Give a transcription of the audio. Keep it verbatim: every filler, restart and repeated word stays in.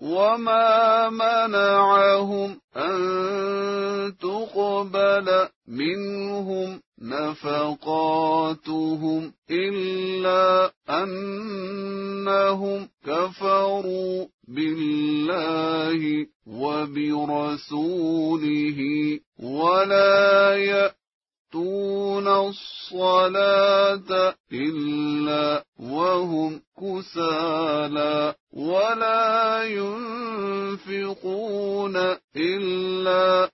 وما منعهم أن تقبل منهم نفقاتهم إلا أنهم كفروا بالله وبرسوله ولا يأتون الصلاة إلا وهم كسالى ولا ينفقون إلا